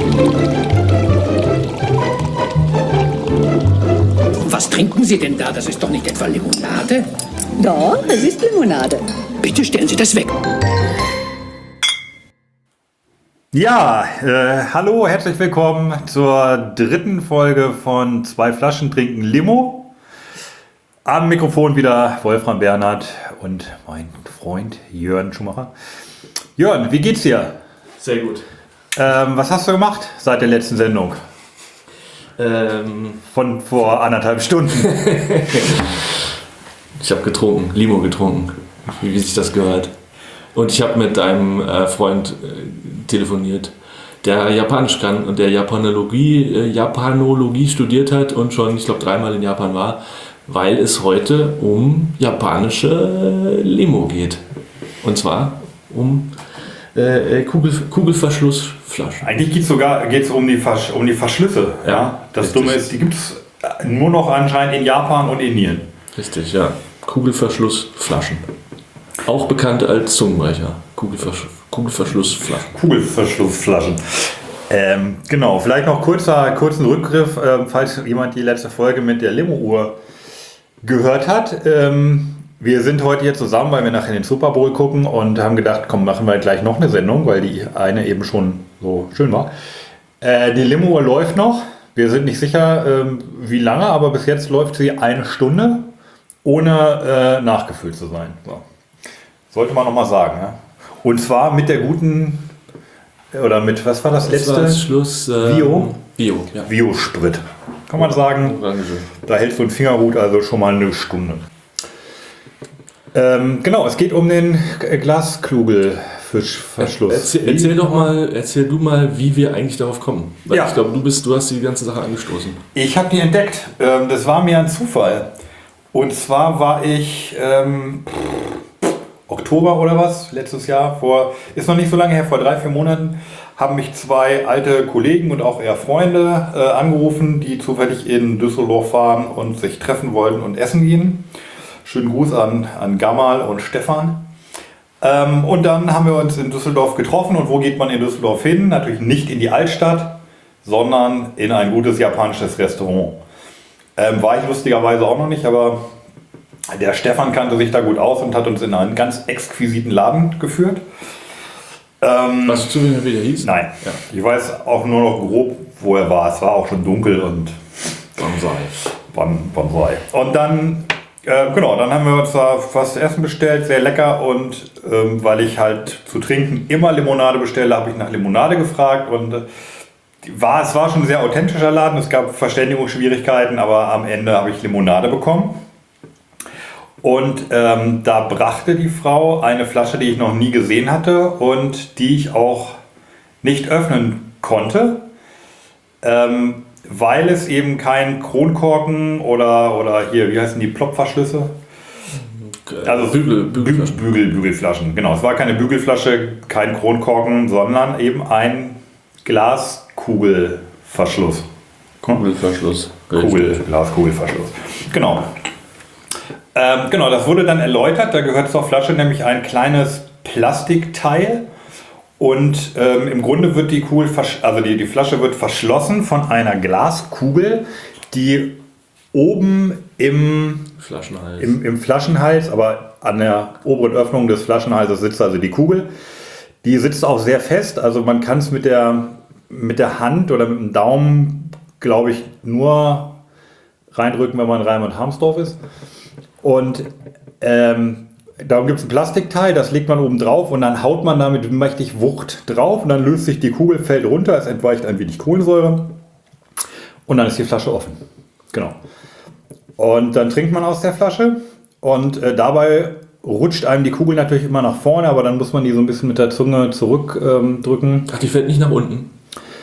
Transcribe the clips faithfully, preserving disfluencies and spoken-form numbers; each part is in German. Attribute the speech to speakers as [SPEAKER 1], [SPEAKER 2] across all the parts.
[SPEAKER 1] Was trinken Sie denn da? Das ist doch nicht etwa Limonade?
[SPEAKER 2] Doch, es ist Limonade.
[SPEAKER 1] Bitte stellen Sie das weg.
[SPEAKER 3] Ja, äh, hallo, herzlich willkommen zur dritten Folge von Zwei Flaschen trinken Limo. Am Mikrofon wieder Wolfram Bernhard und mein Freund Jörn Schumacher. Jörn, wie geht's dir?
[SPEAKER 4] Sehr gut.
[SPEAKER 3] Ähm, was hast du gemacht seit der letzten Sendung?
[SPEAKER 4] Ähm,
[SPEAKER 3] Von vor anderthalb Stunden.
[SPEAKER 4] ich habe getrunken, Limo getrunken, wie, wie sich das gehört. Und ich habe mit einem äh, Freund äh, telefoniert, der Japanisch kann und der Japanologie, äh, Japanologie studiert hat und schon, ich glaube, dreimal in Japan war, weil es heute um japanische Limo geht. Und zwar um äh, Kugel, Kugelverschlussflaschen.
[SPEAKER 3] Eigentlich geht es sogar geht's um, die Versch- um die Verschlüsse.
[SPEAKER 4] Ja,
[SPEAKER 3] Ja, das
[SPEAKER 4] richtig.
[SPEAKER 3] Dumme ist, die gibt es nur noch anscheinend in Japan und Indien.
[SPEAKER 4] Richtig, ja. Kugelverschlussflaschen. Auch bekannt als Zungenbrecher. Kugelversch- Kugelverschlussflaschen.
[SPEAKER 3] Kugelverschlussflaschen. Ähm, genau, vielleicht noch kurzer, kurzen Rückgriff, ähm, falls jemand die letzte Folge mit der Limo-Uhr gehört hat. Ähm, wir sind heute hier zusammen, weil wir nachher den Super Bowl gucken und haben gedacht, komm, machen wir gleich noch eine Sendung, weil die eine eben schon so schön war. Äh, die Limo-Uhr läuft noch. Wir sind nicht sicher, ähm, wie lange, aber bis jetzt läuft sie eine Stunde, ohne äh, nachgefüllt zu sein. So. Sollte man nochmal sagen. Ja? Und zwar mit der guten, oder mit, was war das,
[SPEAKER 4] Das
[SPEAKER 3] letzte?
[SPEAKER 4] war das Schluss. Ähm,
[SPEAKER 3] Bio?
[SPEAKER 4] Bio, ja.
[SPEAKER 3] Bio-Sprit. Kann man sagen,
[SPEAKER 4] Orange.
[SPEAKER 3] da hält so ein Fingerhut also schon mal eine Stunde. Ähm, genau, es geht um den Glaskugelfischverschluss.
[SPEAKER 4] Erzähl, erzähl doch mal, erzähl du mal, wie wir eigentlich darauf kommen. Weil
[SPEAKER 3] Ja.
[SPEAKER 4] ich glaube, du bist, du hast die ganze Sache angestoßen.
[SPEAKER 3] Ich habe die entdeckt. Ähm, das war mir ein Zufall. Und zwar war ich ähm, Oktober oder was, letztes Jahr, vor, ist noch nicht so lange her, vor drei, vier Monaten, haben mich zwei alte Kollegen und auch eher Freunde äh, angerufen, die zufällig in Düsseldorf waren und sich treffen wollten und essen gehen. Schönen Gruß an, an Gamal und Stefan. Ähm, und dann haben wir uns in Düsseldorf getroffen. Und wo geht man in Düsseldorf hin? Natürlich nicht in die Altstadt, sondern in ein gutes japanisches Restaurant. Ähm, war ich lustigerweise auch noch nicht, aber der Stefan kannte sich da gut aus und hat uns in einen ganz exquisiten Laden geführt. Ähm,
[SPEAKER 4] Weißt du zufällig, wie der hieß?
[SPEAKER 3] Nein,
[SPEAKER 4] Ja.
[SPEAKER 3] ich weiß auch nur noch grob, wo er war. Es war auch schon dunkel und
[SPEAKER 4] Bonsai.
[SPEAKER 3] Bon, Bonsai. Und dann, äh, genau, dann haben wir uns da was zu essen bestellt, sehr lecker. Und ähm, weil ich halt zu trinken immer Limonade bestelle, habe ich nach Limonade gefragt. Und äh, die war, es war schon ein sehr authentischer Laden. Es gab Verständigungsschwierigkeiten, aber am Ende habe ich Limonade bekommen. Und ähm, da brachte die Frau eine Flasche, die ich noch nie gesehen hatte und die ich auch nicht öffnen konnte, ähm, weil es eben kein Kronkorken oder, oder hier, wie heißen die, Plopverschlüsse? Also
[SPEAKER 4] Bügel,
[SPEAKER 3] Bügelflaschen.
[SPEAKER 4] Bügelflaschen.
[SPEAKER 3] Bügel, Bügelflaschen, genau. Es war keine Bügelflasche, kein Kronkorken, sondern eben ein Glaskugelverschluss.
[SPEAKER 4] Kugelverschluss.
[SPEAKER 3] Kugel, Glaskugelverschluss. Genau. Ähm, genau, das wurde dann erläutert. Da gehört zur Flasche nämlich ein kleines Plastikteil. Und ähm, im Grunde wird die Kugel, versch- also die, die Flasche wird verschlossen von einer Glaskugel, die oben im,
[SPEAKER 4] Flaschenhals.
[SPEAKER 3] im, im Flaschenhals, aber an der oberen Öffnung des Flaschenhalses sitzt also die Kugel. Die sitzt auch sehr fest, also man kann es mit der, mit der Hand oder mit dem Daumen, glaube ich, nur reindrücken, wenn man in Rheinland-Harmsdorf ist. Und ähm, darum gibt es ein Plastikteil, das legt man oben drauf und dann haut man damit mächtig Wucht drauf und dann löst sich die Kugel, fällt runter, es entweicht ein wenig Kohlensäure und dann ist die Flasche offen. Genau. Und dann trinkt man aus der Flasche und äh, dabei rutscht einem die Kugel natürlich immer nach vorne, aber dann muss man die so ein bisschen mit der Zunge zurückdrücken. Ähm,
[SPEAKER 4] Ach, die fällt nicht nach unten?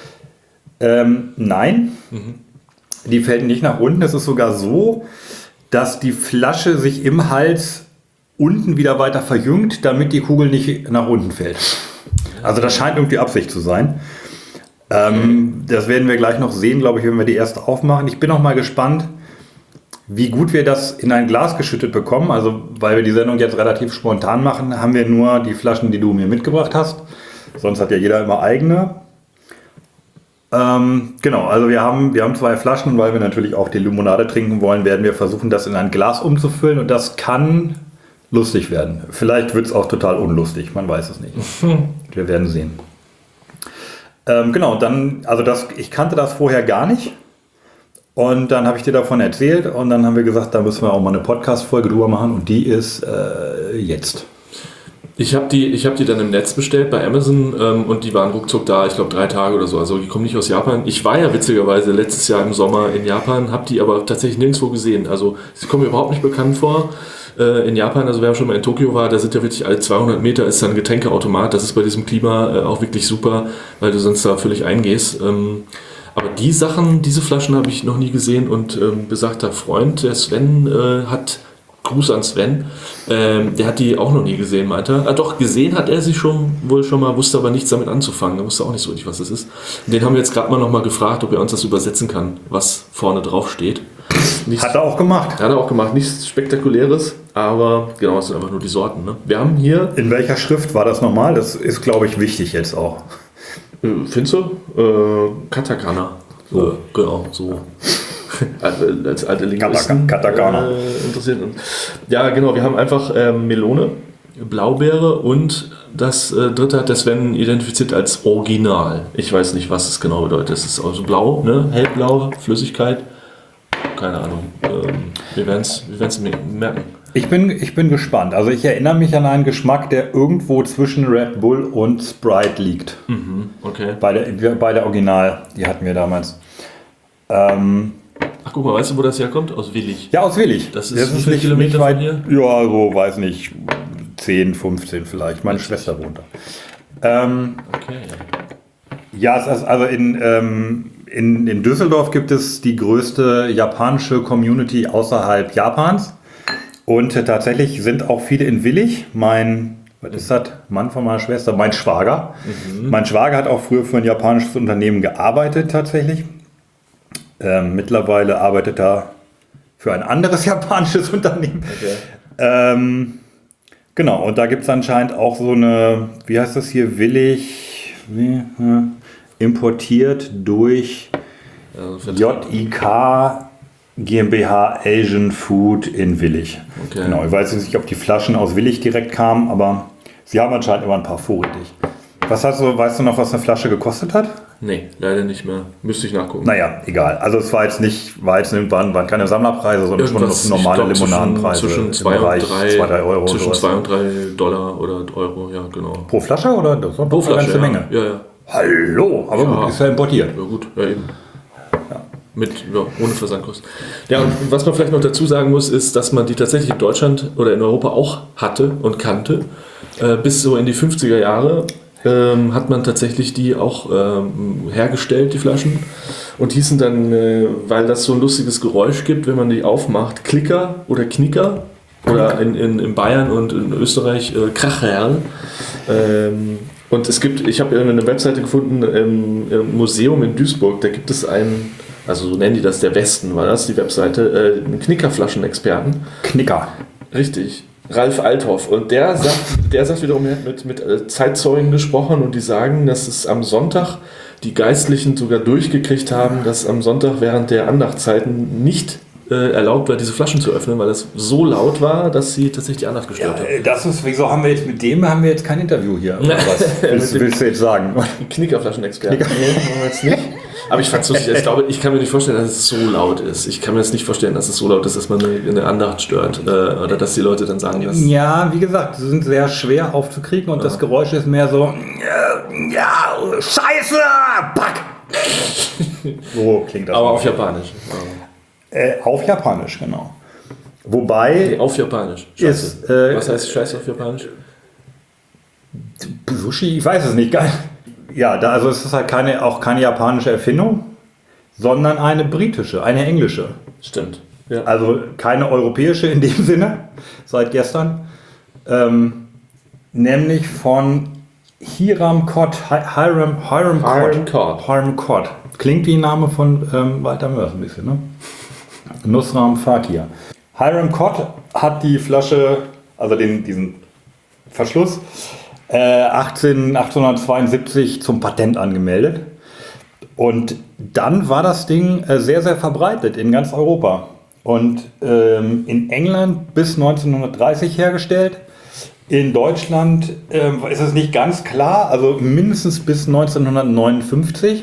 [SPEAKER 3] ähm, nein,
[SPEAKER 4] Mhm.
[SPEAKER 3] die fällt nicht nach unten. Es ist sogar so, dass die Flasche sich im Hals unten wieder weiter verjüngt, damit die Kugel nicht nach unten fällt. Also das scheint irgendwie Absicht zu sein. Ähm, das werden wir gleich noch sehen, glaube ich, wenn wir die erste aufmachen. Ich bin auch mal gespannt, wie gut wir das in ein Glas geschüttet bekommen. Also weil wir die Sendung jetzt relativ spontan machen, haben wir nur die Flaschen, die du mir mitgebracht hast. Sonst hat ja jeder immer eigene. Ähm, genau, also wir haben, wir haben zwei Flaschen, weil wir natürlich auch die Limonade trinken wollen, werden wir versuchen, das in ein Glas umzufüllen und das kann lustig werden. Vielleicht wird es auch total unlustig, man weiß es nicht. Wir werden sehen. Ähm, genau, dann, also das, ich kannte das vorher gar nicht und dann habe ich dir davon erzählt und dann haben wir gesagt, da müssen wir auch mal eine Podcast-Folge drüber machen und die ist äh, jetzt.
[SPEAKER 4] Ich habe die, ich hab die dann im Netz bestellt bei Amazon ähm, und die waren ruckzuck da, ich glaube drei Tage oder so. Also die kommen nicht aus Japan. Ich war ja witzigerweise letztes Jahr im Sommer in Japan, habe die aber tatsächlich nirgendwo gesehen. Also sie kommen mir überhaupt nicht bekannt vor. Äh, in Japan, also wer schon mal in Tokio war, da sind ja wirklich alle zweihundert Meter ist dann ein Getränkeautomat. Das ist bei diesem Klima äh, auch wirklich super, weil du sonst da völlig eingehst. Ähm, aber die Sachen, diese Flaschen habe ich noch nie gesehen und ähm, besagter Freund, der Sven, äh, hat... Gruß an Sven, ähm, der hat die auch noch nie gesehen, meinte er. Ah, doch, gesehen hat er sie schon, wohl schon mal, wusste aber nichts damit anzufangen. Er wusste auch nicht so richtig, was das ist. Und den haben wir jetzt gerade mal noch mal gefragt, ob er uns das übersetzen kann, was vorne drauf steht. Nichts,
[SPEAKER 3] hat er auch gemacht.
[SPEAKER 4] Hat er auch gemacht. Nichts Spektakuläres, aber genau, es sind einfach nur die Sorten. Ne? Wir haben hier...
[SPEAKER 3] In welcher Schrift war das nochmal? Das ist, glaube ich, wichtig jetzt auch.
[SPEAKER 4] Äh, findest du? Äh, Katakana. So, äh, genau, so. Als alte Linguisten
[SPEAKER 3] Katakana.
[SPEAKER 4] Äh, interessiert. Und ja, genau, wir haben einfach äh, Melone, Blaubeere und das äh, dritte hat der Sven identifiziert als Original. Ich weiß nicht, was es genau bedeutet. Es ist also blau, ne? Hellblaue Flüssigkeit. Keine Ahnung. Ähm, wir werden es wir werden's merken.
[SPEAKER 3] Ich bin, ich bin gespannt. Also ich erinnere mich an einen Geschmack, der irgendwo zwischen Red Bull und Sprite liegt.
[SPEAKER 4] Mhm, okay.
[SPEAKER 3] Bei der, bei der Original, die hatten wir damals. Ähm,
[SPEAKER 4] Ach guck mal, weißt du, wo das herkommt? Aus Willig.
[SPEAKER 3] Ja, aus Willig.
[SPEAKER 4] Das ist,
[SPEAKER 3] das
[SPEAKER 4] wie
[SPEAKER 3] ist
[SPEAKER 4] viele
[SPEAKER 3] nicht,
[SPEAKER 4] Kilometer
[SPEAKER 3] nicht weit,
[SPEAKER 4] von hier?
[SPEAKER 3] Ja, so, weiß nicht, zehn, fünfzehn vielleicht. Meine Schwester wohnt da. Ähm,
[SPEAKER 4] okay.
[SPEAKER 3] Ja, es ist also in, ähm, in, in Düsseldorf gibt es die größte japanische Community außerhalb Japans. Und äh, tatsächlich sind auch viele in Willig. Mein, was ist das? Mann von meiner Schwester, mein Schwager. Mhm. Mein Schwager hat auch früher für ein japanisches Unternehmen gearbeitet tatsächlich. Ähm, mittlerweile arbeitet er für ein anderes japanisches Unternehmen. Okay. Ähm, genau, und da gibt es anscheinend auch so eine, wie heißt das hier, Willig, wie, äh, importiert durch also J I K GmbH Asian Food in Willig. Okay. Genau, ich weiß nicht, ob die Flaschen aus Willig direkt kamen, aber sie haben anscheinend immer ein paar vorrätig. Was hast du, weißt du noch, was eine Flasche gekostet hat?
[SPEAKER 4] Nee, leider nicht mehr. Müsste ich nachgucken.
[SPEAKER 3] Naja, egal. Also es war jetzt nicht, war jetzt waren, waren keine Sammlerpreise, sondern
[SPEAKER 4] Irgendwas,
[SPEAKER 3] schon normale
[SPEAKER 4] glaub,
[SPEAKER 3] Limonadenpreise.
[SPEAKER 4] Zwischen zwei und drei
[SPEAKER 3] Euro.
[SPEAKER 4] Zwischen zwei und drei Dollar oder Euro, ja genau.
[SPEAKER 3] Pro Flasche oder? Das war
[SPEAKER 4] Pro Flasche,
[SPEAKER 3] eine ganze
[SPEAKER 4] ja.
[SPEAKER 3] Menge.
[SPEAKER 4] Ja, ja.
[SPEAKER 3] Hallo, aber
[SPEAKER 4] ja.
[SPEAKER 3] gut, ist ja importiert.
[SPEAKER 4] Ja gut, ja eben. Ja. Mit, ja, ohne Versandkosten. Ja, und was man vielleicht noch dazu sagen muss, ist, dass man die tatsächlich in Deutschland oder in Europa auch hatte und kannte. Äh, bis so in die fünfziger Jahre ähm, hat man tatsächlich die auch ähm, hergestellt, die Flaschen. Und hießen dann, äh, weil das so ein lustiges Geräusch gibt, wenn man die aufmacht, Klicker oder Knicker. Oder in, in, in Bayern und in Österreich äh, Kracherl. Ähm, und es gibt, ich habe eine Webseite gefunden, im, im Museum in Duisburg, da gibt es einen, also so nennen die das, der Westen war das, die Webseite, äh, einen Knickerflaschen-Experten.
[SPEAKER 3] Knicker.
[SPEAKER 4] Richtig. Ralf Althoff. Und der sagt, der sagt wiederum, er hat mit, mit Zeitzeugen gesprochen und die sagen, dass es am Sonntag die Geistlichen sogar durchgekriegt haben, dass am Sonntag während der Andachtszeiten nicht äh, erlaubt war, diese Flaschen zu öffnen, weil das so laut war, dass sie tatsächlich die Andacht gestört
[SPEAKER 3] ja,
[SPEAKER 4] haben.
[SPEAKER 3] Das ist, wieso haben wir jetzt mit dem haben wir jetzt kein Interview hier? Oder was willst, willst du jetzt sagen?
[SPEAKER 4] Knickerflaschen-Experten. Nee, machen wir jetzt nicht. Aber ich fand's lustig. Ich glaube, ich kann mir nicht vorstellen, dass es so laut ist. Ich kann mir jetzt nicht vorstellen, dass es so laut ist, dass man eine, eine Andacht stört. Äh, oder dass die Leute dann sagen, dass...
[SPEAKER 3] Ja, wie gesagt, sie sind sehr schwer aufzukriegen und ja. Das Geräusch ist mehr so... Ja, Scheiße! Pack! So klingt das.
[SPEAKER 4] Aber auf Japanisch.
[SPEAKER 3] Äh, auf Japanisch, genau. Wobei...
[SPEAKER 4] Nee, auf Japanisch.
[SPEAKER 3] Ist, äh,
[SPEAKER 4] Was heißt Scheiße auf Japanisch?
[SPEAKER 3] Sushi? Ich weiß es nicht. Geil. Ja, da, also es ist halt keine, auch keine japanische Erfindung, sondern eine britische, eine englische.
[SPEAKER 4] Stimmt. Ja.
[SPEAKER 3] Also keine europäische in dem Sinne, seit gestern. Ähm, nämlich von Hiram Cott. Hiram, Hiram Cott. Hiram Cott. Klingt wie ein Name von ähm, Walter Mörs ein bisschen, ne? Nusram Fakir. Hiram Cott hat die Flasche, also den, diesen Verschluss, achtzehnhundertzweiundsiebzig zum Patent angemeldet. Und dann war das Ding äh, sehr, sehr verbreitet in ganz Europa. Und ähm, in England bis neunzehnhundertdreißig hergestellt. In Deutschland ähm, ist es nicht ganz klar, also mindestens bis neunzehnhundertneunundfünfzig.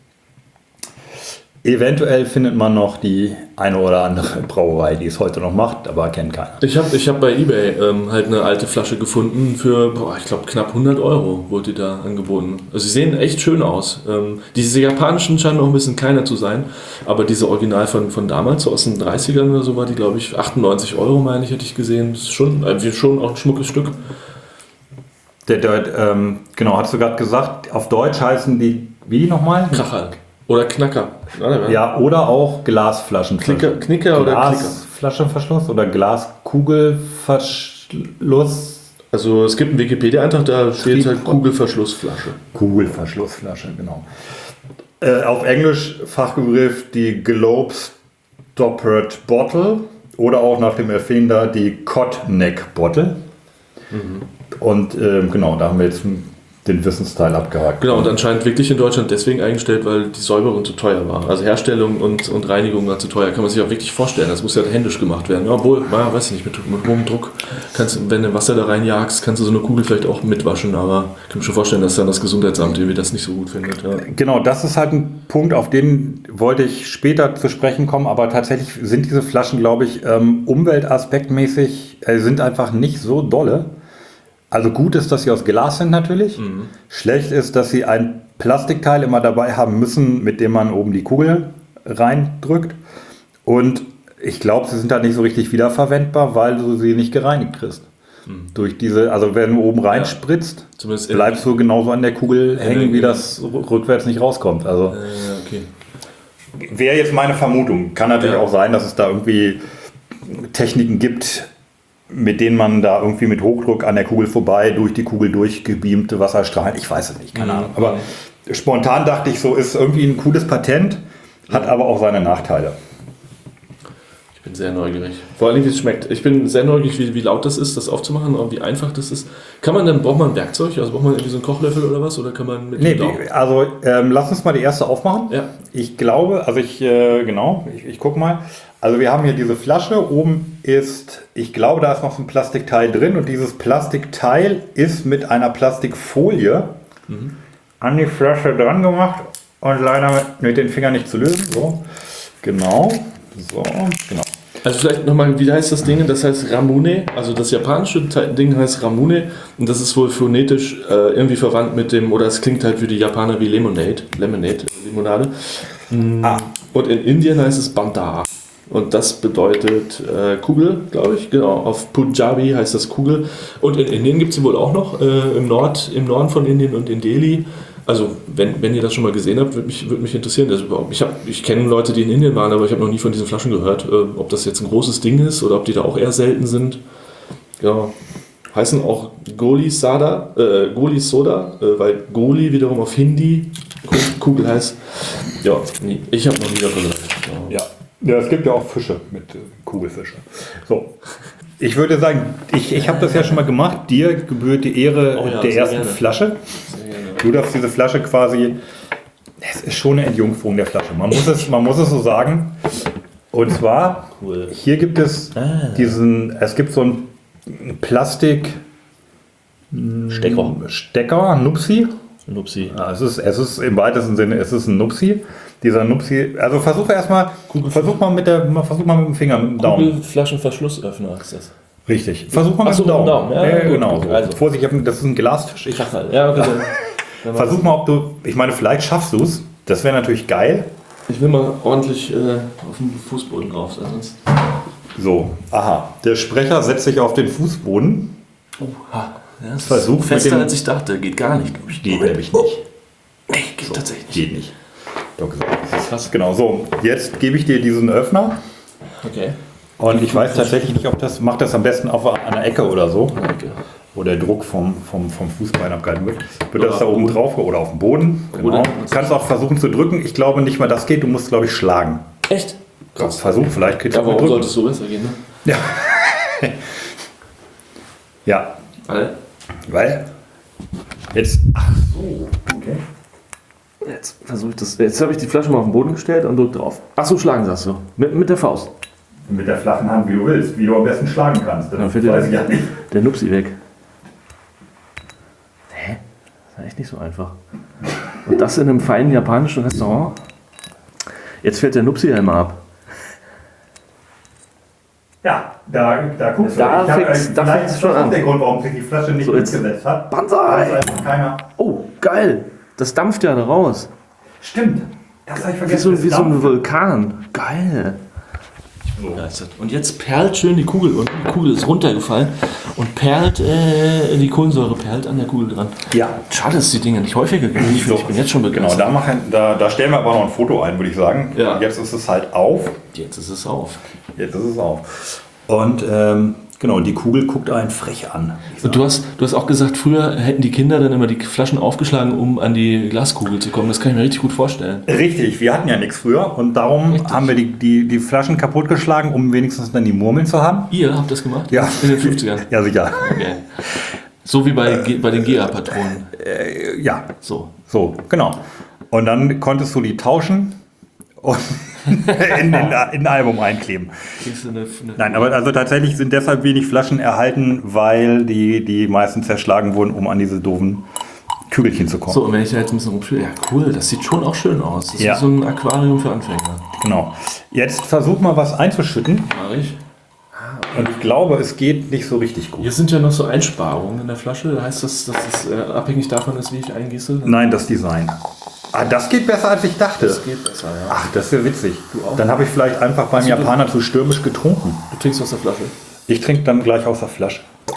[SPEAKER 3] Eventuell findet man noch die eine oder andere Brauerei, die es heute noch macht, aber kennt keiner.
[SPEAKER 4] Ich habe ich hab bei eBay ähm, halt eine alte Flasche gefunden für, boah, ich glaube, knapp hundert Euro wurde die da angeboten. Also sie sehen echt schön aus. Ähm, diese japanischen scheinen noch ein bisschen kleiner zu sein, aber diese Original von, von damals, so aus den dreißigern oder so, war die, glaube ich, achtundneunzig Euro, meine ich, hätte ich gesehen. Das ist schon, äh, schon auch ein schmuckes Stück.
[SPEAKER 3] Der, der, ähm, genau, hast du gerade gesagt, auf Deutsch heißen die, wie nochmal?
[SPEAKER 4] Kracher. Oder Knacker. Oder?
[SPEAKER 3] Ja, oder auch Glasflaschenverschluss.
[SPEAKER 4] Knicker, Knicker oder Knicker?
[SPEAKER 3] Glasflaschenverschluss oder Glaskugelverschluss.
[SPEAKER 4] Also es gibt einen Wikipedia-Eintrag, da steht halt Kugelverschlussflasche.
[SPEAKER 3] Kugelverschlussflasche, genau. Äh, auf Englisch Fachbegriff die Globe Stoppered Bottle oder auch nach dem Erfinder die Cod Neck Bottle. Mhm. Und äh, genau, da haben wir jetzt den Wissensteil abgehakt.
[SPEAKER 4] Genau, und anscheinend wirklich in Deutschland deswegen eingestellt, weil die Säuberung zu teuer war. Also Herstellung und, und Reinigung war zu teuer. Kann man sich auch wirklich vorstellen. Das muss ja händisch gemacht werden. Obwohl, ja, weiß ich nicht, mit, mit hohem Druck, kannst, wenn du Wasser da reinjagst, kannst du so eine Kugel vielleicht auch mitwaschen. Aber ich kann mir schon vorstellen, dass dann das Gesundheitsamt irgendwie das nicht so gut findet. Ja.
[SPEAKER 3] Genau, das ist halt ein Punkt, auf den wollte ich später zu sprechen kommen. Aber tatsächlich sind diese Flaschen, glaube ich, ähm, umweltaspektmäßig, äh, sind einfach nicht so dolle. Also gut ist, dass sie aus Glas sind natürlich. Mhm. Schlecht ist, dass sie ein Plastikteil immer dabei haben müssen, mit dem man oben die Kugel reindrückt. Und ich glaube, sie sind halt nicht so richtig wiederverwendbar, weil du sie nicht gereinigt kriegst. Mhm. Durch diese, also wenn du oben reinspritzt, ja. bleibst du genauso an der Kugel hängen, wie das rückwärts nicht rauskommt. Also
[SPEAKER 4] äh, okay.
[SPEAKER 3] Wäre jetzt meine Vermutung. Kann natürlich ja. auch sein, dass es da irgendwie Techniken gibt, mit denen man da irgendwie mit Hochdruck an der Kugel vorbei, durch die Kugel durchgebeamte Wasserstrahlen, ich weiß es nicht, keine mhm. Ahnung. Aber spontan dachte ich so, ist irgendwie ein cooles Patent, hat aber auch seine Nachteile.
[SPEAKER 4] Ich bin sehr neugierig. Vor allem, wie es schmeckt. Ich bin sehr neugierig, wie, wie laut das ist, das aufzumachen und wie einfach das ist. Kann man dann, braucht man ein Werkzeug? Also braucht man irgendwie so einen Kochlöffel oder was? Oder kann man mit
[SPEAKER 3] nee, also ähm, lass uns mal die erste aufmachen.
[SPEAKER 4] Ja.
[SPEAKER 3] Ich glaube, also ich, äh, genau, ich, ich guck mal. Also wir haben hier diese Flasche, oben ist, ich glaube, da ist noch so ein Plastikteil drin und dieses Plastikteil ist mit einer Plastikfolie mhm. an die Flasche dran gemacht und leider mit, mit den Fingern nicht zu lösen. So, genau, so, genau.
[SPEAKER 4] Also vielleicht nochmal, wie heißt das Ding? Das heißt Ramune, also das japanische Ding heißt Ramune und das ist wohl phonetisch äh, irgendwie verwandt mit dem, oder es klingt halt für die Japaner wie Lemonade, Lemonade, Limonade. Mhm. Ah. Und in Indien heißt es Banda. Und das bedeutet äh, Kugel, glaube ich. Genau, auf Punjabi heißt das Kugel. Und in Indien gibt es sie wohl auch noch, äh, im, Nord, im Norden von Indien und in Delhi. Also, wenn, wenn ihr das schon mal gesehen habt, würde mich, würd mich interessieren. Also, ich ich kenne Leute, die in Indien waren, aber ich habe noch nie von diesen Flaschen gehört. Äh, ob das jetzt ein großes Ding ist oder ob die da auch eher selten sind. Ja, heißen auch Goli Sada, äh, Goli Soda, äh, weil Goli wiederum auf Hindi Kugel heißt. Ja, nie. Ich habe noch nie davon gehört.
[SPEAKER 3] Ja. Ja, es gibt ja auch Fische mit äh, Kugelfische. So. Ich würde sagen, ich, ich habe das ja schon mal gemacht. Dir gebührt die Ehre oh ja, der ersten gerne. Flasche. Du darfst diese Flasche quasi, es ist schon eine Entjungferung der Flasche. Man muss es, man muss es so sagen. Und zwar, cool. Hier gibt es ah. diesen, es gibt so einen Plastik
[SPEAKER 4] Stecker,
[SPEAKER 3] Stecker Nupsi.
[SPEAKER 4] Nupsi.
[SPEAKER 3] Ja, es ist, es ist im weitesten Sinne, es ist ein Nupsi. Dieser Nupsi, also versuche erstmal, versuch mal mit der, versuch mal mit dem Finger, mit dem Daumen.
[SPEAKER 4] Kugelflaschenverschlussöffner ist das.
[SPEAKER 3] Richtig. Versuch mal
[SPEAKER 4] Ach
[SPEAKER 3] mit
[SPEAKER 4] so,
[SPEAKER 3] dem Daumen.
[SPEAKER 4] Daumen. Ja,
[SPEAKER 3] ja,
[SPEAKER 4] gut,
[SPEAKER 3] genau.
[SPEAKER 4] gut.
[SPEAKER 3] So.
[SPEAKER 4] Also.
[SPEAKER 3] Vorsicht, das ist ein Glasfisch. Ich,
[SPEAKER 4] ja, okay.
[SPEAKER 3] Versuch mal, ob du, ich meine, vielleicht schaffst du es. Das wäre natürlich geil.
[SPEAKER 4] Ich will mal ordentlich äh, auf den Fußboden drauf. Sonst.
[SPEAKER 3] So, aha. Der Sprecher setzt sich auf den Fußboden.
[SPEAKER 4] Oha. Ja, das
[SPEAKER 3] Versuch
[SPEAKER 4] ist fester,
[SPEAKER 3] mit dem,
[SPEAKER 4] als ich dachte. Geht gar nicht, glaube ich.
[SPEAKER 3] Geht nämlich nicht.
[SPEAKER 4] Nee, geht so, tatsächlich nicht.
[SPEAKER 3] Geht nicht. Doch gesagt. Krass. Genau, so. Jetzt gebe ich dir diesen Öffner.
[SPEAKER 4] Okay.
[SPEAKER 3] Und ich weiß tatsächlich nicht, ob das, macht das am besten auf einer Ecke oder so.
[SPEAKER 4] Okay.
[SPEAKER 3] Wo der Druck vom, vom, vom Fußbein abgehalten wird. Wird das da oben drauf oder auf dem Boden? Genau. Du kannst auch versuchen zu drücken. Ich glaube nicht mal, das geht. Du musst, glaube ich, schlagen.
[SPEAKER 4] Echt?
[SPEAKER 3] Krass. Versuch, vielleicht kriegst du
[SPEAKER 4] ja, warum sollte es so besser gehen, ne?
[SPEAKER 3] Ja. Ja.
[SPEAKER 4] Weil?
[SPEAKER 3] Weil? Jetzt. Ach so. Okay.
[SPEAKER 4] Jetzt versuche ich das. Jetzt habe ich die Flasche mal auf den Boden gestellt und drücke drauf. Achso, schlagen sagst du. Mit, mit der Faust.
[SPEAKER 3] Mit der flachen Hand, wie du willst, wie du am besten schlagen kannst. Das
[SPEAKER 4] Dann fällt
[SPEAKER 3] weiß
[SPEAKER 4] dir
[SPEAKER 3] ich ja nicht.
[SPEAKER 4] der Nupsi weg. Hä? Das ist echt nicht so einfach. Und das in einem feinen japanischen Restaurant? Jetzt fällt der Nupsi einmal ab.
[SPEAKER 3] Ja, da, da guckst
[SPEAKER 4] Da
[SPEAKER 3] du. Ich hab,
[SPEAKER 4] fängt's-
[SPEAKER 3] äh,
[SPEAKER 4] da
[SPEAKER 3] vielleicht
[SPEAKER 4] fängt's
[SPEAKER 3] ist
[SPEAKER 4] schon
[SPEAKER 3] das auch
[SPEAKER 4] an.
[SPEAKER 3] der Grund, warum sich die Flasche nicht
[SPEAKER 4] So, jetzt-
[SPEAKER 3] durchgesetzt hat.
[SPEAKER 4] Banzai!
[SPEAKER 3] Weil es einfach keiner.
[SPEAKER 4] Oh, geil! Das dampft ja da raus.
[SPEAKER 3] Stimmt. Das habe ich
[SPEAKER 4] Wie
[SPEAKER 3] vergessen.
[SPEAKER 4] so,
[SPEAKER 3] Das
[SPEAKER 4] wie so ein
[SPEAKER 3] dampft.
[SPEAKER 4] Vulkan. Geil.
[SPEAKER 3] So.
[SPEAKER 4] Und jetzt perlt schön die Kugel unten. Die Kugel ist runtergefallen und perlt, äh, die Kohlensäure perlt an der Kugel dran.
[SPEAKER 3] Ja.
[SPEAKER 4] Schade, dass die Dinge nicht häufiger gehen. Ich,
[SPEAKER 3] So.
[SPEAKER 4] ich bin jetzt schon
[SPEAKER 3] Genau,
[SPEAKER 4] begeistert.
[SPEAKER 3] da, machen, da, da stellen wir aber noch ein Foto ein, würde ich sagen.
[SPEAKER 4] Ja.
[SPEAKER 3] Jetzt ist es halt auf.
[SPEAKER 4] Jetzt ist es auf.
[SPEAKER 3] Jetzt ist es auf. Und ähm, genau, die Kugel guckt einen frech an.
[SPEAKER 4] Und du hast, du hast auch gesagt, früher hätten die Kinder dann immer die Flaschen aufgeschlagen, um an die Glaskugel zu kommen. Das kann ich mir richtig gut vorstellen.
[SPEAKER 3] Richtig, wir hatten ja nichts früher und darum
[SPEAKER 4] Richtig.
[SPEAKER 3] haben wir die, die, die Flaschen kaputtgeschlagen, um wenigstens dann die Murmeln zu haben.
[SPEAKER 4] Ihr habt das gemacht?
[SPEAKER 3] Ja.
[SPEAKER 4] In den fünfzigern?
[SPEAKER 3] Ja, sicher.
[SPEAKER 4] Okay. So wie bei, Ge- bei den G A-Patronen.
[SPEAKER 3] Äh, ja,
[SPEAKER 4] So.
[SPEAKER 3] so, genau. Und dann konntest du die tauschen und in, in, in ein Album einkleben.
[SPEAKER 4] Kriegst du eine, eine
[SPEAKER 3] Nein, aber also tatsächlich sind deshalb wenig Flaschen erhalten, weil die, die meisten zerschlagen wurden, um an diese doofen Kügelchen zu kommen.
[SPEAKER 4] So, und wenn ich da jetzt ein bisschen rumspiele, ja cool, das sieht schon auch schön aus. Das
[SPEAKER 3] Ja.
[SPEAKER 4] ist so ein Aquarium für Anfänger.
[SPEAKER 3] Genau. Jetzt versuch mal was einzuschütten
[SPEAKER 4] Mach ich.
[SPEAKER 3] und ich glaube, es geht nicht so richtig gut.
[SPEAKER 4] Hier sind ja noch so Einsparungen in der Flasche. Heißt das, dass es äh, abhängig davon ist, wie ich eingieße?
[SPEAKER 3] Nein, das Design. Ah, das geht besser, als ich dachte.
[SPEAKER 4] Das geht besser, ja.
[SPEAKER 3] Ach, das ist ja witzig.
[SPEAKER 4] auch?
[SPEAKER 3] Dann habe ich vielleicht einfach beim Japaner zu stürmisch getrunken.
[SPEAKER 4] Du trinkst aus der Flasche.
[SPEAKER 3] Ich trinke dann gleich aus der Flasche.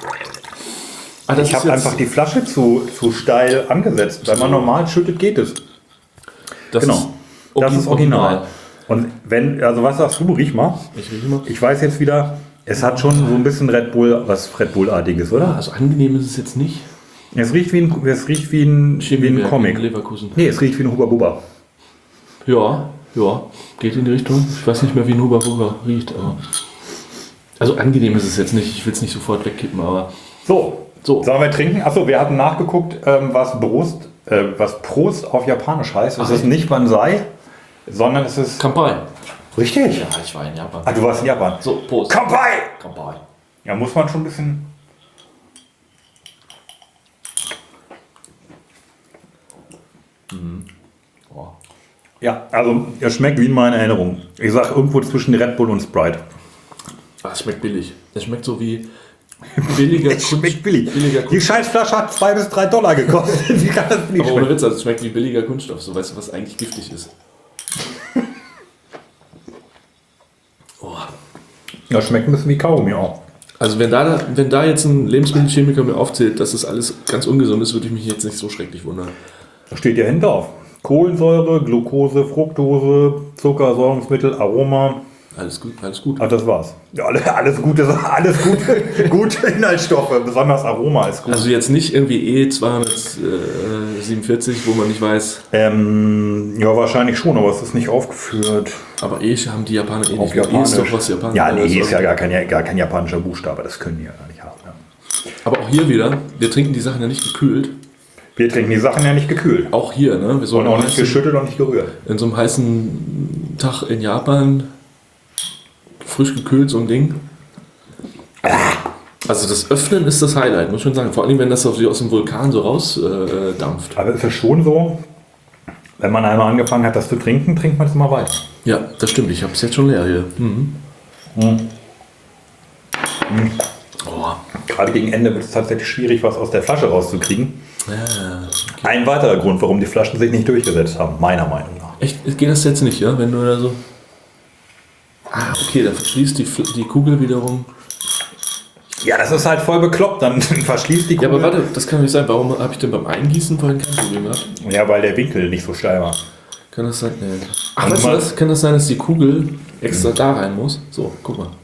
[SPEAKER 4] Ah, das
[SPEAKER 3] Ich
[SPEAKER 4] ist
[SPEAKER 3] habe
[SPEAKER 4] jetzt-
[SPEAKER 3] einfach die Flasche zu, zu steil angesetzt. Wenn man normal schüttet, geht es.
[SPEAKER 4] das
[SPEAKER 3] Genau.
[SPEAKER 4] Ist
[SPEAKER 3] Das
[SPEAKER 4] orgi-
[SPEAKER 3] ist original. Und wenn, also was sagst du, riech mal.
[SPEAKER 4] Ich rieche mal.
[SPEAKER 3] Ich weiß jetzt wieder, es hat schon so ein bisschen Red Bull, was Red Bull-artiges, oder?
[SPEAKER 4] Also angenehm ist es jetzt nicht.
[SPEAKER 3] Es riecht wie ein, es riecht wie ein, wie ein
[SPEAKER 4] Chemiewerk
[SPEAKER 3] Comic.
[SPEAKER 4] in Leverkusen.
[SPEAKER 3] Nee, es riecht wie ein Huba Buba.
[SPEAKER 4] Ja, ja, geht in die Richtung. Ich weiß nicht mehr, wie ein Huber Burger riecht, aber. Also angenehm ist es jetzt nicht. Ich will es nicht sofort wegkippen, aber.
[SPEAKER 3] So,
[SPEAKER 4] So.
[SPEAKER 3] sollen wir trinken? Achso, wir hatten nachgeguckt, ähm, was, Brust, äh, was Prost auf Japanisch heißt. Es
[SPEAKER 4] Ach,
[SPEAKER 3] ist nicht Banzai, sondern es ist...
[SPEAKER 4] Kampai.
[SPEAKER 3] Richtig?
[SPEAKER 4] Ja, ich war in Japan.
[SPEAKER 3] Ah, du warst in Japan.
[SPEAKER 4] So, Prost.
[SPEAKER 3] Kampai!
[SPEAKER 4] Kampai.
[SPEAKER 3] Ja, muss man schon ein bisschen...
[SPEAKER 4] Oh.
[SPEAKER 3] Ja, also es schmeckt wie in meiner Erinnerung. Ich sag irgendwo zwischen Red Bull und Sprite.
[SPEAKER 4] Ah, es schmeckt billig. Es schmeckt so wie billiger
[SPEAKER 3] Es schmeckt billig.
[SPEAKER 4] Billiger
[SPEAKER 3] Die
[SPEAKER 4] Kunststoff.
[SPEAKER 3] Scheißflasche hat zwei bis drei Dollar gekostet. Wie kann das billig
[SPEAKER 4] Aber ohne
[SPEAKER 3] schmecken?
[SPEAKER 4] Witz, also es schmeckt wie billiger Kunststoff. So, weißt du, was eigentlich giftig ist. Oh.
[SPEAKER 3] Ja, schmeckt ein bisschen wie Kaugummi auch.
[SPEAKER 4] Also wenn da, wenn da jetzt ein Lebensmittelchemiker mir aufzählt, dass das alles ganz ungesund ist, würde ich mich jetzt nicht so schrecklich wundern.
[SPEAKER 3] Da steht ja hinten drauf. Kohlensäure, Glucose, Fructose, Zucker, Säurungsmittel, Aroma.
[SPEAKER 4] Alles gut, alles gut.
[SPEAKER 3] Ach, das war's. Ja, alle- alles gute, alles gute, gute Inhaltsstoffe. Besonders Aroma ist gut.
[SPEAKER 4] Also jetzt nicht irgendwie E zweihundertsiebenundvierzig, wo man nicht weiß,
[SPEAKER 3] Ähm, ja, wahrscheinlich schon, aber es ist nicht aufgeführt.
[SPEAKER 4] aber E haben die Japaner eh
[SPEAKER 3] Auf
[SPEAKER 4] nicht. E ist doch was Japaner.
[SPEAKER 3] Ja, nee,
[SPEAKER 4] Also-
[SPEAKER 3] ist ja gar kein, gar kein japanischer Buchstabe. Das können die ja gar nicht haben. Ja.
[SPEAKER 4] Aber auch hier wieder, wir trinken die Sachen ja nicht gekühlt.
[SPEAKER 3] Wir trinken die Sachen ja nicht gekühlt.
[SPEAKER 4] Auch hier, ne? Wir
[SPEAKER 3] Und
[SPEAKER 4] sollen
[SPEAKER 3] auch
[SPEAKER 4] auch
[SPEAKER 3] nicht geschüttelt und nicht gerührt.
[SPEAKER 4] in so einem heißen Tag in Japan frisch gekühlt, so ein Ding. Also das Öffnen ist das Highlight, muss ich schon sagen. Vor allem, wenn das aus aus dem Vulkan so rausdampft. Äh, dampft.
[SPEAKER 3] Aber es ist schon so, wenn man einmal angefangen hat, das zu trinken, trinkt man es immer weiter.
[SPEAKER 4] Ja, das stimmt. Ich habe es jetzt schon leer hier. Mhm. Oh.
[SPEAKER 3] Gerade gegen Ende wird es tatsächlich schwierig, was aus der Flasche rauszukriegen.
[SPEAKER 4] Ja.
[SPEAKER 3] Ein weiterer Grund, warum die Flaschen sich nicht durchgesetzt haben, meiner Meinung nach.
[SPEAKER 4] Echt? Geht das jetzt nicht, ja? Wenn du da so... Ah, okay, dann verschließt die, Fl- die Kugel wiederum.
[SPEAKER 3] Ja, das ist halt voll bekloppt, dann verschließt die
[SPEAKER 4] Ja,
[SPEAKER 3] Kugel.
[SPEAKER 4] aber warte, das kann nicht sein. Warum habe ich denn beim Eingießen vorhin kein Problem gehabt?
[SPEAKER 3] Ja, weil der Winkel nicht so steil war.
[SPEAKER 4] Kann das sein? Nee. Ach,
[SPEAKER 3] Also
[SPEAKER 4] weißt du
[SPEAKER 3] mal-
[SPEAKER 4] was? Kann das sein, dass die Kugel extra da rein muss? So, guck mal.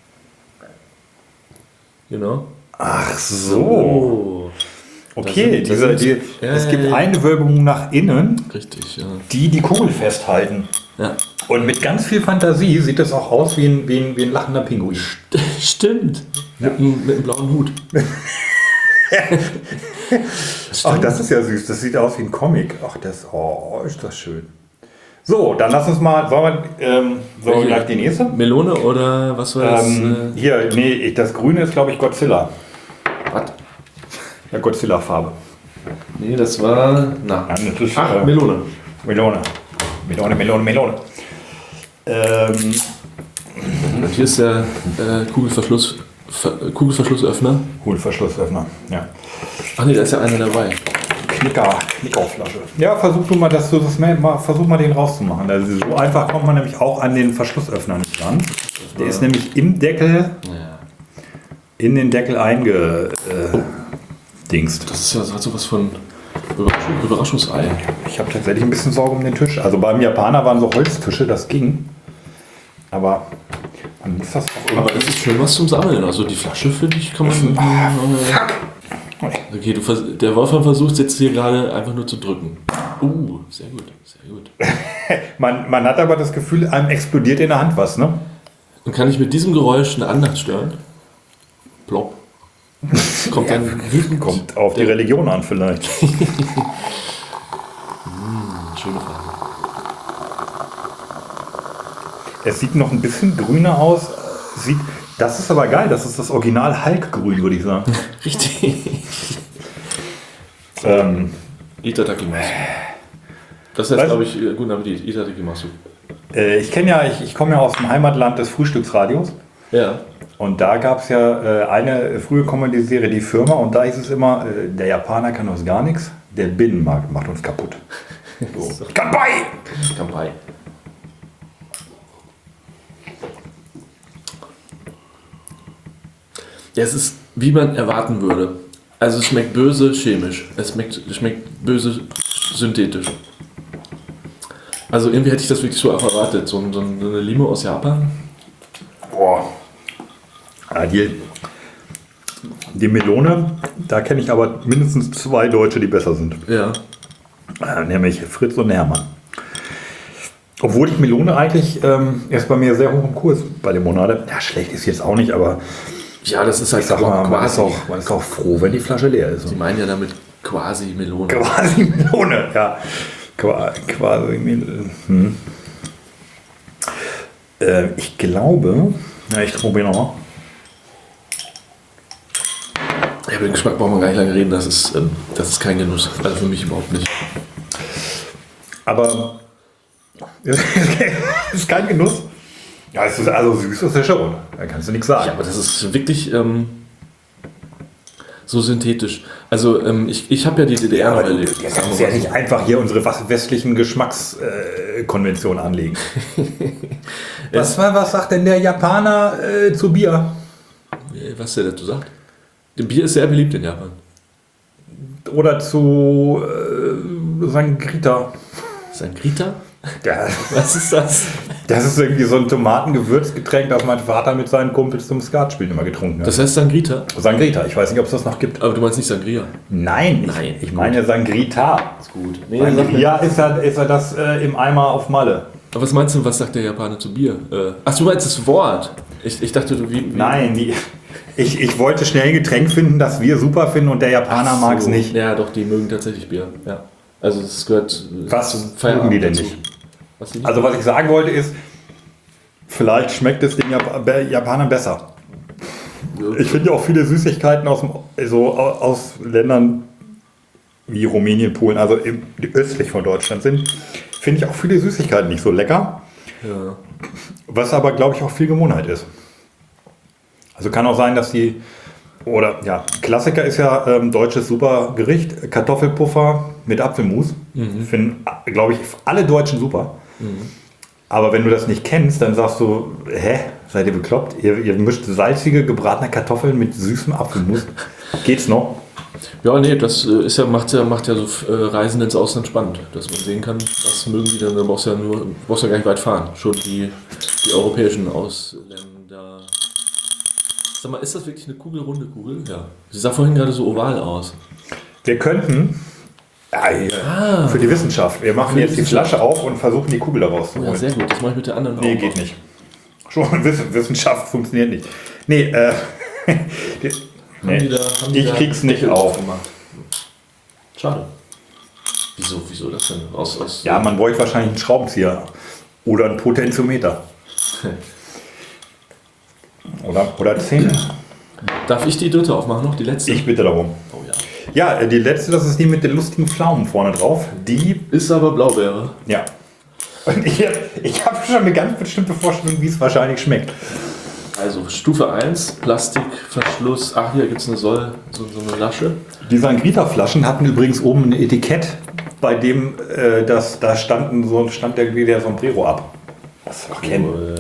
[SPEAKER 4] Genau.
[SPEAKER 3] Ach so.
[SPEAKER 4] Oh.
[SPEAKER 3] Okay,
[SPEAKER 4] Da sind-
[SPEAKER 3] diese,
[SPEAKER 4] da
[SPEAKER 3] die,
[SPEAKER 4] sind- ja,
[SPEAKER 3] es
[SPEAKER 4] ja,
[SPEAKER 3] gibt
[SPEAKER 4] ja.
[SPEAKER 3] Einwölbungen nach innen,
[SPEAKER 4] Richtig, ja.
[SPEAKER 3] die die Kugel festhalten.
[SPEAKER 4] Ja.
[SPEAKER 3] Und mit ganz viel Fantasie sieht das auch aus wie ein, wie ein, wie ein lachender Pinguin.
[SPEAKER 4] Stimmt. Mit, einem, mit einem blauen Hut.
[SPEAKER 3] Ach, das ist ja süß. Das sieht aus wie ein Comic. Ach, das, oh, ist das schön. So, dann lass uns mal, sollen wir, ähm, sollen wir gleich die nächste?
[SPEAKER 4] Melone oder was war das?
[SPEAKER 3] Ähm, hier, nee, das Grüne ist, glaube ich, Godzilla.
[SPEAKER 4] Was?
[SPEAKER 3] Ja, Godzilla-Farbe.
[SPEAKER 4] Nee, das war. Na.
[SPEAKER 3] Nein, das ist,
[SPEAKER 4] Ach,
[SPEAKER 3] äh,
[SPEAKER 4] Melone.
[SPEAKER 3] Melone. Melone, Melone, Melone. Ähm,
[SPEAKER 4] Und hier ist der äh, Kugelverschluss, Ver, Kugelverschlussöffner.
[SPEAKER 3] Kugelverschlussöffner, ja.
[SPEAKER 4] Ach nee, da ist ja einer dabei.
[SPEAKER 3] Knicker, Knickerflasche. Ja, versuch du mal, dass du das mal, versuch mal den rauszumachen. Also so einfach kommt man nämlich auch an den Verschlussöffner nicht ran. Der ist nämlich im Deckel,
[SPEAKER 4] Ja.
[SPEAKER 3] in den Deckel eingedingst.
[SPEAKER 4] Das ist ja so sowas von Überraschung, Überraschungsei.
[SPEAKER 3] Ich habe tatsächlich ein bisschen Sorge um den Tisch. Also beim Japaner waren so Holztische, das ging. Aber man muss das auch
[SPEAKER 4] Aber
[SPEAKER 3] irgendwie...
[SPEAKER 4] das ist schön was zum Sammeln. Also die Flasche, finde ich, kann man.
[SPEAKER 3] Ah, fuck!
[SPEAKER 4] Okay, du vers der Wolfram versucht jetzt hier gerade einfach nur zu drücken. Uh, sehr gut, sehr gut.
[SPEAKER 3] Man, man hat aber das Gefühl, einem explodiert in der Hand was, ne?
[SPEAKER 4] Und kann ich mit diesem Geräusch eine Andacht stören? Plopp. Kommt dann wütend.
[SPEAKER 3] Kommt auf die Religion an vielleicht.
[SPEAKER 4] Hm, schöne Frage.
[SPEAKER 3] Es sieht noch ein bisschen grüner aus. Sieht, das ist aber geil, das ist das Original Hulk-Grün, würde ich sagen.
[SPEAKER 4] Richtig.
[SPEAKER 3] ähm,
[SPEAKER 4] Itadakimasu. Das heißt,
[SPEAKER 3] Was?
[SPEAKER 4] glaube ich, äh, guten Appetit. Itadakimasu.
[SPEAKER 3] äh, ich kenne ja, ich, ich komme ja aus dem Heimatland des Frühstücksradios.
[SPEAKER 4] Ja.
[SPEAKER 3] Und da gab es ja äh, eine frühe Comedy-Serie, die Firma, und da hieß es immer, äh, der Japaner kann uns gar nichts, der Binnenmarkt macht uns kaputt. So. Kanpai!
[SPEAKER 4] Kanpai. Ja, es ist, wie man erwarten würde. Also es schmeckt böse chemisch. Es schmeckt, es schmeckt böse synthetisch. Also irgendwie hätte ich das wirklich so auch erwartet. So, so eine Limo aus Japan.
[SPEAKER 3] Boah. Ja, die, die Melone, da kenne ich aber mindestens zwei Deutsche, die besser sind.
[SPEAKER 4] Ja.
[SPEAKER 3] Äh, nämlich Fritz und Hermann. Obwohl ich Melone eigentlich ähm, ist bei mir sehr hoch im Kurs bei Limonade. Ja, schlecht ist jetzt auch nicht, aber
[SPEAKER 4] Ja, das ist halt
[SPEAKER 3] ich sag mal, man ist,
[SPEAKER 4] quasi.
[SPEAKER 3] auch, man ist auch froh, wenn die Flasche leer ist.
[SPEAKER 4] Sie meinen ja damit quasi Melone.
[SPEAKER 3] Quasi Melone, ja. Qua, quasi Melone. Hm. Äh, ich glaube, ja, ich probiere nochmal.
[SPEAKER 4] Ja, über den Geschmack brauchen wir gar nicht lange reden. Das ist, ähm, das ist kein Genuss. Also für mich überhaupt nicht.
[SPEAKER 3] Aber es ist kein Genuss. Ja, es ist also süß ist ja schon. Da kannst du nichts sagen.
[SPEAKER 4] Ja, aber das ist wirklich ähm, so synthetisch. Also ähm, ich, ich habe ja die D D R
[SPEAKER 3] aber
[SPEAKER 4] noch
[SPEAKER 3] du
[SPEAKER 4] erlebt.
[SPEAKER 3] du
[SPEAKER 4] Sagen
[SPEAKER 3] kannst
[SPEAKER 4] wir
[SPEAKER 3] ja
[SPEAKER 4] mal
[SPEAKER 3] nicht einfach hier unsere was- westlichen Geschmackskonventionen äh, anlegen. was, was sagt denn der Japaner äh, zu Bier?
[SPEAKER 4] so. Was der dazu sagt? Bier ist sehr beliebt in Japan.
[SPEAKER 3] Oder zu äh, Sangrita?
[SPEAKER 4] Sangrita?
[SPEAKER 3] Ja,
[SPEAKER 4] Was ist das?
[SPEAKER 3] das ist irgendwie so ein Tomatengewürzgetränk, das mein Vater mit seinen Kumpels zum Skatspielen immer getrunken hat.
[SPEAKER 4] Das heißt Sangrita?
[SPEAKER 3] Sangrita, ich weiß nicht, ob es das noch gibt.
[SPEAKER 4] Aber du meinst nicht Sangria?
[SPEAKER 3] Nein,
[SPEAKER 4] Nein,
[SPEAKER 3] ich, ich meine Sangrita.
[SPEAKER 4] Ist gut.
[SPEAKER 3] Sangria ist ja, ist ja das äh, im Eimer auf Malle.
[SPEAKER 4] Aber was meinst du, was sagt der Japaner zu Bier? Äh, ach, du meinst das Wort? Ich, ich dachte, du wie. wie
[SPEAKER 3] Nein, die, ich, ich wollte schnell ein Getränk finden, das wir super finden und der Japaner
[SPEAKER 4] Ach so.
[SPEAKER 3] mag es nicht.
[SPEAKER 4] Ja, doch, die mögen tatsächlich Bier. Ja. Also es gehört. äh,
[SPEAKER 3] Was
[SPEAKER 4] zum
[SPEAKER 3] mögen
[SPEAKER 4] Feierabend
[SPEAKER 3] die denn
[SPEAKER 4] dazu.
[SPEAKER 3] nicht?
[SPEAKER 4] Was die nicht?
[SPEAKER 3] Also was ich sagen wollte ist, vielleicht schmeckt es den Jap Be- Japanern besser. Ich finde ja auch viele Süßigkeiten aus, dem, so aus Ländern wie Rumänien, Polen, also im, die östlich von Deutschland sind, finde ich auch viele Süßigkeiten nicht so lecker.
[SPEAKER 4] Ja.
[SPEAKER 3] Was aber, glaube ich, auch viel Gewohnheit ist. Also kann auch sein, dass die, oder ja, Klassiker ist ja ähm, deutsches Supergericht, Kartoffelpuffer mit Apfelmus.
[SPEAKER 4] Mhm.
[SPEAKER 3] Finden, glaube ich, alle Deutschen super.
[SPEAKER 4] Mhm.
[SPEAKER 3] Aber wenn du das nicht kennst, dann sagst du, hä, seid ihr bekloppt? Ihr, ihr mischt salzige, gebratene Kartoffeln mit süßem Apfelmus. Geht's noch?
[SPEAKER 4] Ja, nee, das äh, ist ja, macht ja, macht ja so äh, Reisen ins Ausland spannend, dass man sehen kann, was mögen die denn, da brauchst du ja nur, brauchst ja gar nicht weit fahren. Schon die, die europäischen Ausländer. Sag mal, ist das wirklich eine kugelrunde Kugel? Ja. Sie sah vorhin gerade so oval aus.
[SPEAKER 3] Wir könnten, ja, hier,
[SPEAKER 4] Ah.
[SPEAKER 3] für die Wissenschaft, wir machen
[SPEAKER 4] Für die
[SPEAKER 3] jetzt die
[SPEAKER 4] Wissenschaft.
[SPEAKER 3] Flasche auf und versuchen die Kugel daraus zu
[SPEAKER 4] Ja,
[SPEAKER 3] holen.
[SPEAKER 4] sehr gut, das mache ich mit der anderen
[SPEAKER 3] Nee,
[SPEAKER 4] auch.
[SPEAKER 3] geht nicht. Schon, Wiss- Wissenschaft funktioniert nicht. Nee, äh, die, Nee.
[SPEAKER 4] die da, haben die
[SPEAKER 3] Ich
[SPEAKER 4] da
[SPEAKER 3] krieg's nicht
[SPEAKER 4] Deckel
[SPEAKER 3] auf.
[SPEAKER 4] gemacht. Schade. Wieso, wieso das denn? Aus, aus
[SPEAKER 3] Ja, man bräuchte wahrscheinlich einen Schraubenzieher oder einen Potentiometer. Oder, oder Zähne.
[SPEAKER 4] Darf ich die dritte aufmachen noch? Die letzte?
[SPEAKER 3] Ich bitte darum.
[SPEAKER 4] Oh ja.
[SPEAKER 3] Ja, die letzte, das ist die mit den lustigen Pflaumen vorne drauf. Die,
[SPEAKER 4] Ist aber Blaubeere.
[SPEAKER 3] ja. Und ich, ich habe schon eine ganz bestimmte Vorstellung, wie es wahrscheinlich schmeckt.
[SPEAKER 4] Also Stufe eins, Plastikverschluss. Ach, hier gibt es eine Soll, so, so eine Lasche.
[SPEAKER 3] Die Sangrita-Flaschen hatten übrigens oben ein Etikett, bei dem äh, das, da standen so, stand irgendwie der Sombrero ab. Das wir kennen.
[SPEAKER 4] Cool.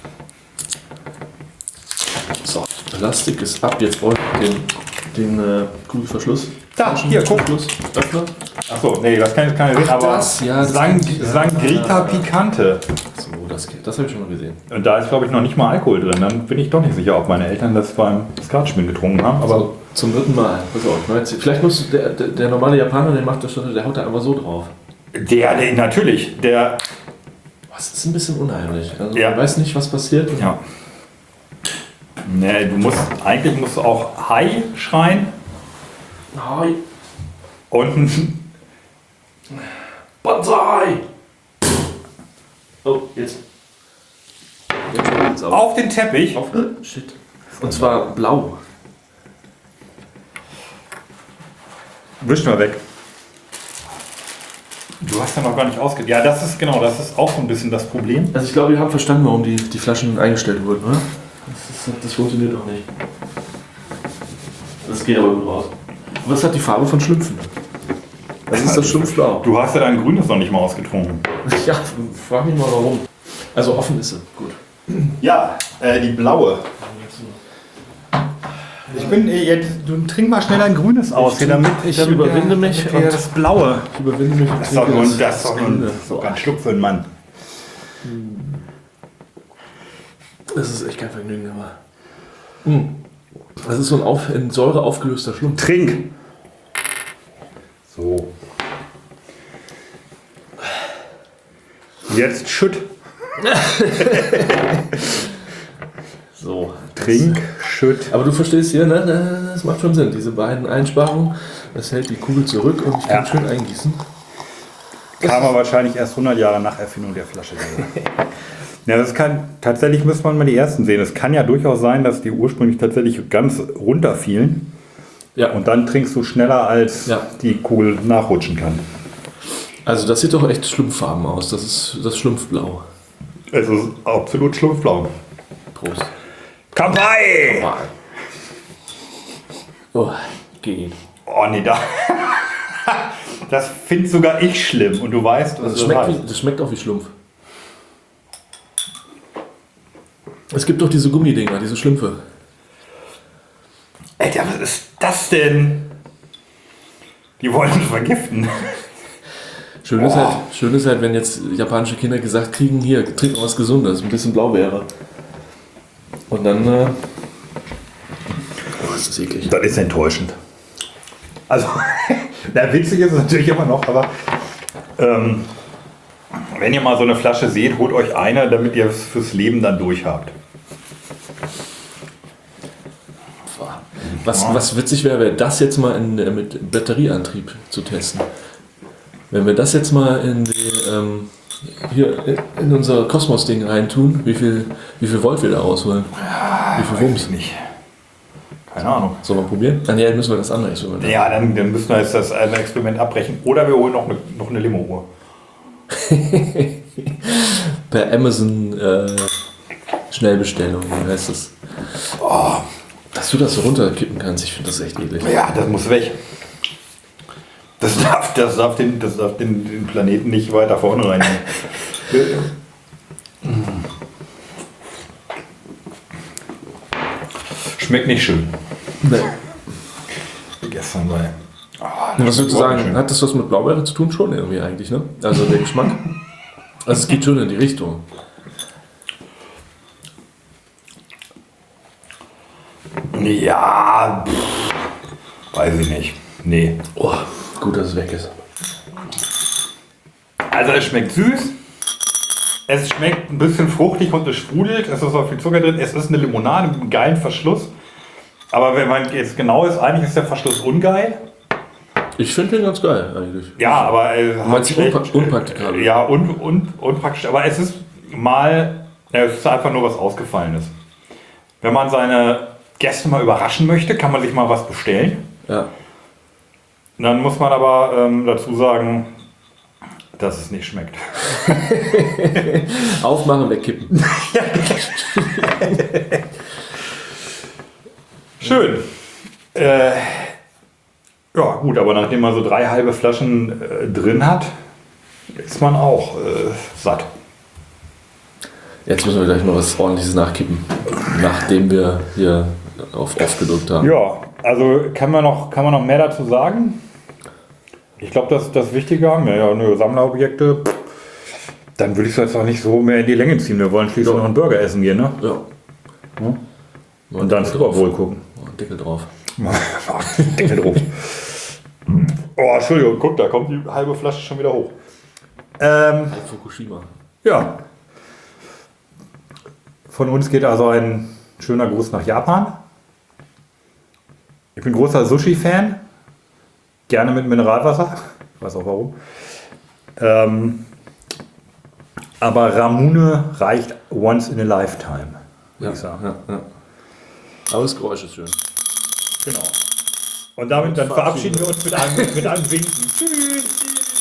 [SPEAKER 4] So, Plastik ist ab. Jetzt brauche ich den, den äh, Kugelverschluss.
[SPEAKER 3] Da, hier, guck.
[SPEAKER 4] Verschluss. Öffner.
[SPEAKER 3] Achso, nee, das kann jetzt keiner sehen, aber
[SPEAKER 4] das, ja, das
[SPEAKER 3] Sang
[SPEAKER 4] kann ich-
[SPEAKER 3] Sangrita Picante.
[SPEAKER 4] So, das, das habe ich schon mal gesehen.
[SPEAKER 3] Und da ist, glaube ich, noch nicht mal Alkohol drin. Dann bin ich doch nicht sicher, ob meine Eltern das beim Skatspielen getrunken haben. Aber
[SPEAKER 4] So, zum dritten Mal. Pass auf. ne, jetzt- Vielleicht muss der, der, der normale Japaner, der macht das schon, der haut da einfach so drauf.
[SPEAKER 3] der, der natürlich, der,
[SPEAKER 4] Das ist ein bisschen unheimlich. Also
[SPEAKER 3] Ja.
[SPEAKER 4] Man weiß nicht, was passiert.
[SPEAKER 3] ja. Nee, du musst, eigentlich musst du auch Hi schreien
[SPEAKER 4] Hi.
[SPEAKER 3] und
[SPEAKER 4] Banzai! Oh, jetzt. Jetzt geht's auf.
[SPEAKER 3] auf den Teppich.
[SPEAKER 4] Auf. Shit. Und zwar blau.
[SPEAKER 3] Wisch mal weg. Du hast ja noch gar nicht ausge... Ja, das ist genau, das ist auch so ein bisschen das Problem.
[SPEAKER 4] Also ich glaube, wir haben verstanden, warum die, die Flaschen eingestellt wurden, oder? Das, ist, das funktioniert auch nicht. Das geht aber gut raus. Was hat die Farbe von Schlümpfen? Das ist das Schlumpfblau.
[SPEAKER 3] Du hast ja dein Grünes noch nicht mal ausgetrunken.
[SPEAKER 4] Ja, frag mich mal warum. Also offen ist sie. Gut.
[SPEAKER 3] Ja, äh, die blaue. Ich bin äh, jetzt, du trink mal schnell ein Grünes aus, hier, damit
[SPEAKER 4] ich
[SPEAKER 3] damit
[SPEAKER 4] überwinde
[SPEAKER 3] der,
[SPEAKER 4] mich
[SPEAKER 3] damit wir
[SPEAKER 4] und-
[SPEAKER 3] das Blaue.
[SPEAKER 4] Ich überwinde mich. und
[SPEAKER 3] Das ist doch
[SPEAKER 4] trinke
[SPEAKER 3] nur, das ist doch nur
[SPEAKER 4] Grüne.
[SPEAKER 3] so ganz Schluck für einen Mann.
[SPEAKER 4] Das ist echt kein Vergnügen, aber. Mm. Das ist so ein auf, in Säure aufgelöster Schlumpf.
[SPEAKER 3] Trink! So. Jetzt schütt.
[SPEAKER 4] So.
[SPEAKER 3] Trink, schütt.
[SPEAKER 4] Aber du verstehst hier, ne? Das macht schon Sinn. Diese beiden Einsparungen, das hält die Kugel zurück und ich kann
[SPEAKER 3] Ja.
[SPEAKER 4] schön eingießen.
[SPEAKER 3] Kam aber wahrscheinlich erst hundert Jahre nach Erfindung der Flasche. Ja, das kann, tatsächlich müsste man mal die ersten sehen. Es kann ja durchaus sein, dass die ursprünglich tatsächlich ganz runterfielen
[SPEAKER 4] Ja.
[SPEAKER 3] und dann trinkst du schneller, als
[SPEAKER 4] Ja.
[SPEAKER 3] die Kugel nachrutschen kann.
[SPEAKER 4] Also das sieht doch echt schlumpffarben aus. Das ist das Schlumpfblau.
[SPEAKER 3] Es ist absolut schlumpfblau.
[SPEAKER 4] Prost.
[SPEAKER 3] Kampai!
[SPEAKER 4] Oh, geht.
[SPEAKER 3] Oh nee, da. Das finde sogar ich schlimm und du weißt, was
[SPEAKER 4] Das
[SPEAKER 3] das
[SPEAKER 4] schmeckt,
[SPEAKER 3] heißt.
[SPEAKER 4] wie, das schmeckt auch wie Schlumpf. Es gibt doch diese Gummidinger, diese Schlümpfe.
[SPEAKER 3] Alter, was ist das denn? Die wollen uns vergiften.
[SPEAKER 4] Schön ist, halt, schön ist halt, wenn jetzt japanische Kinder gesagt kriegen, hier, trink mal was Gesundes, ein bisschen Blaubeere. Und dann, äh, oh, ist das eklig.
[SPEAKER 3] Das ist enttäuschend. Also, na, witzig ist es natürlich immer noch, aber ähm, wenn ihr mal so eine Flasche seht, holt euch eine, damit ihr es fürs Leben dann durch habt.
[SPEAKER 4] Was, was witzig wäre, wäre das jetzt mal in, äh, mit Batterieantrieb zu testen. Wenn wir das jetzt mal in die, ähm, hier in unser Kosmos-Ding reintun, wie viel, wie viel Volt wir da rausholen? Wie viel Wumms?
[SPEAKER 3] Nicht. Keine Ahnung.
[SPEAKER 4] Sollen wir probieren? Ah, nee, müssen wir das andere Experiment machen.
[SPEAKER 3] Ja, dann, dann müssen wir jetzt das eine Experiment abbrechen. Oder wir holen noch eine, noch eine Limo-Uhr.
[SPEAKER 4] Per Amazon äh, Schnellbestellung, wie heißt das?
[SPEAKER 3] Oh,
[SPEAKER 4] Dass du das so runterkippen kannst, ich finde das echt eklig.
[SPEAKER 3] ja, das muss weg. Das darf, das darf, den, das darf den, den Planeten nicht weiter vorne rein. Schmeckt nicht schön.
[SPEAKER 4] Nee.
[SPEAKER 3] Gestern bei.
[SPEAKER 4] Was würdest du sagen?
[SPEAKER 3] schön.
[SPEAKER 4] Hat das was mit Blaubeere zu tun? Schon irgendwie eigentlich, ne? Also der Geschmack. Also es geht schon in die Richtung.
[SPEAKER 3] Ja, pff, weiß ich nicht. Nee.
[SPEAKER 4] Oh, gut, dass es weg ist.
[SPEAKER 3] Also es schmeckt süß. Es schmeckt ein bisschen fruchtig und es sprudelt. Es ist auch viel Zucker drin. Es ist eine Limonade mit einem geilen Verschluss. Aber wenn man jetzt genau ist, eigentlich ist der Verschluss ungeil.
[SPEAKER 4] Ich finde den ganz geil eigentlich.
[SPEAKER 3] Ja, aber äh,
[SPEAKER 4] Du meinst
[SPEAKER 3] schlecht-
[SPEAKER 4] unpra- unpraktikabel?
[SPEAKER 3] Ja, un, un, unpraktisch. Aber es ist mal, ja, es ist einfach nur was Ausgefallenes. Wenn man seine Gäste mal überraschen möchte, kann man sich mal was bestellen.
[SPEAKER 4] Ja.
[SPEAKER 3] Dann muss man aber ähm, dazu sagen, dass es nicht schmeckt.
[SPEAKER 4] Aufmachen, wegkippen.
[SPEAKER 3] Schön. Äh, ja, gut, aber nachdem man so drei halbe Flaschen äh, drin hat, ist man auch äh, satt.
[SPEAKER 4] Jetzt müssen wir gleich mal was Ordentliches nachkippen, nachdem wir hier auf Off gedrückt haben.
[SPEAKER 3] Ja, also kann man noch, kann man noch mehr dazu sagen? Ich glaube, das das Wichtige haben wir ja nur Sammlerobjekte. Dann würde ich es jetzt auch nicht so mehr in die Länge ziehen. Wir wollen schließlich
[SPEAKER 4] Ja.
[SPEAKER 3] noch einen Burger essen gehen, ne?
[SPEAKER 4] Ja.
[SPEAKER 3] Und dann Super Bowl gucken.
[SPEAKER 4] Oh, Deckel drauf.
[SPEAKER 3] Deckel drauf. Oh, Entschuldigung, guck, da kommt die halbe Flasche schon wieder hoch. Ähm,
[SPEAKER 4] Fukushima.
[SPEAKER 3] ja. Von uns geht also ein schöner Gruß nach Japan. Ich bin großer Sushi-Fan. Gerne mit Mineralwasser. Ich weiß auch warum. Ähm, aber Ramune reicht once in a lifetime, würde
[SPEAKER 4] Ja,
[SPEAKER 3] ich sagen.
[SPEAKER 4] ja, ja. Aber das Geräusch ist schön.
[SPEAKER 3] Genau. Und damit dann verabschieden wir uns mit einem, mit einem Winken. Tschüss.